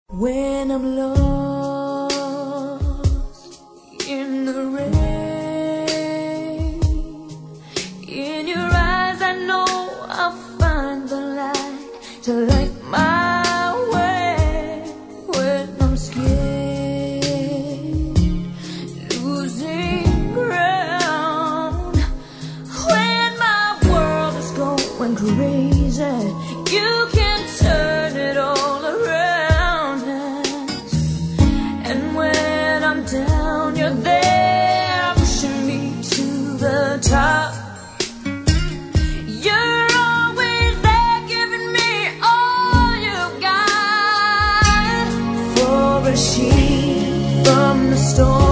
When I'm lost in the rain, in your eyes I know I'll find the light to light my way. When I'm scared, losing ground, when my world is going crazy, you can turn it all around. And when I'm down, you're there, pushing me to the top. You're always there, giving me all you got. For a sheep from the storm,